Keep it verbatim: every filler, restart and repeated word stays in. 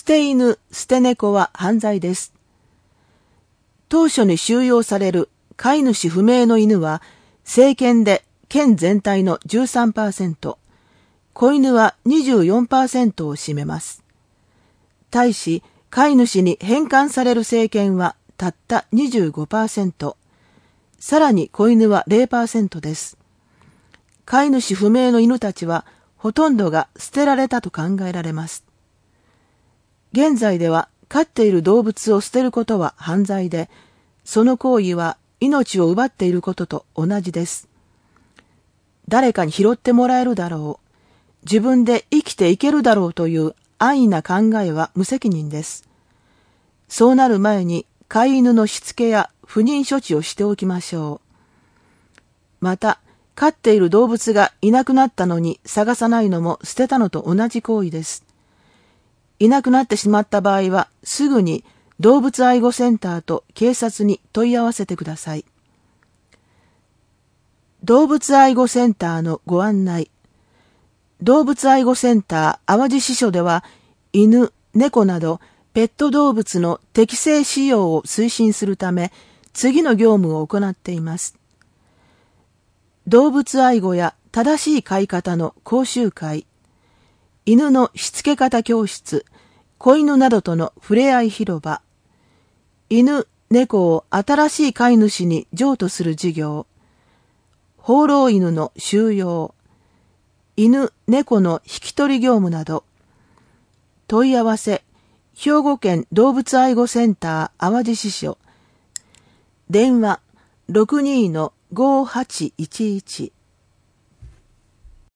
て犬、捨て猫は犯罪です。当初に収容される飼い主不明の犬は、成犬で県全体の じゅうさんパーセント、子犬は にじゅうよんパーセント を占めます。対し、飼い主に返還される成犬はたった にじゅうごパーセント、さらに子犬は ゼロパーセント です。飼い主不明の犬たちは、ほとんどが捨てられたと考えられます。現在では、飼っている動物を捨てることは犯罪で、その行為は命を奪っていることと同じです。誰かに拾ってもらえるだろう、自分で生きていけるだろうという安易な考えは無責任です。そうなる前に飼い犬のしつけや不妊処置をしておきましょう。また、飼っている動物がいなくなったのに探さないのも捨てたのと同じ行為です。いなくなってしまった場合は、すぐに動物愛護センターと警察に問い合わせてください。動物愛護センターのご案内。動物愛護センター淡路支所では、犬、猫などペット動物の適正使用を推進するため、次の業務を行っています。動物愛護や正しい飼い方の講習会、犬のしつけ方教室、子犬などとの触れ合い広場、犬、猫を新しい飼い主に譲渡する事業、放浪犬の収容、犬、猫の引き取り業務など、問い合わせ、兵庫県動物愛護センター淡路支所、電話 ろくにーのごーはちいちいち